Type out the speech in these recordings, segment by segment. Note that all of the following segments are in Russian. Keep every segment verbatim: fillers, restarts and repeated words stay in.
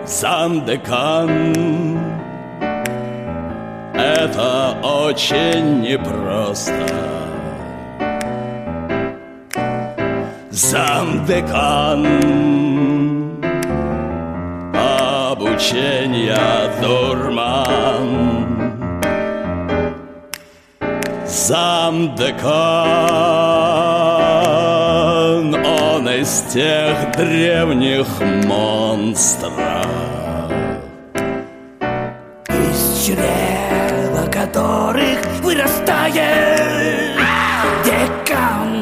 Замдекан, это очень непросто. Замдекан, обучение дурман. Замдекан, он из тех древних монстров, из чрева которых вырастает декан.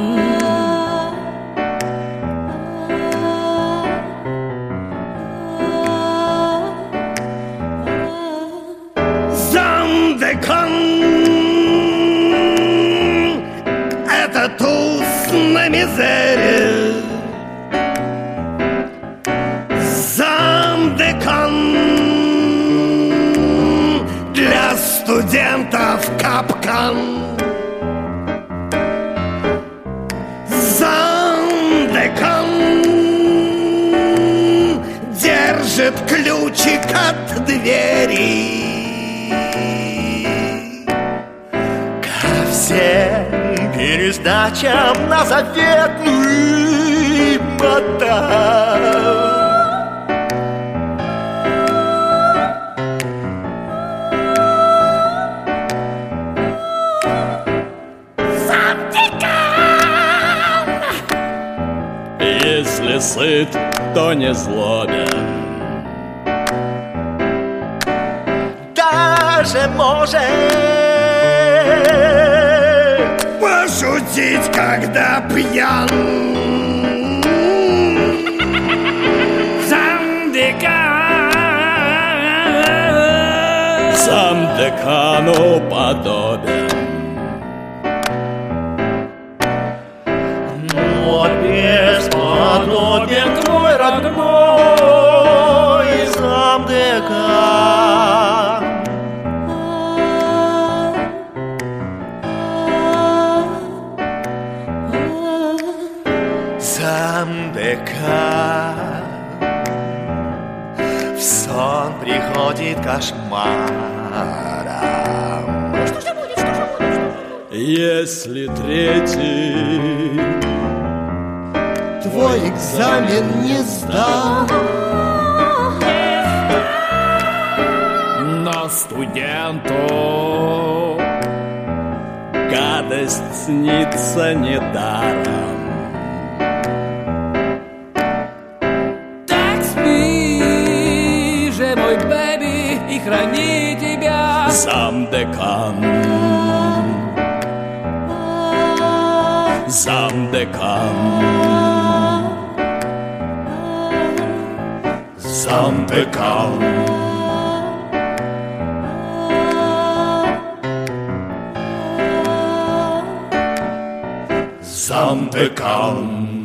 Замдекан, это туз на мизере. Замдекан, для студентов капкан. Замдекан держит ключик от двери. Ко всем пересдачам на заветный мотав. Если сыт, то не злобен, даже может пошутить, когда пьян. Замдекан, замдекану подобен. Вот бесподобен твой родной замдекан. Замдекан, в сон приходит кошмаром. Что же будет, что же будет? Если третий твой экзамен не сдал, но студенту гадость снится недаром. Так спи же, мой бэби, и храни тебя Замдекан, замдекан, замдекан, замдекан.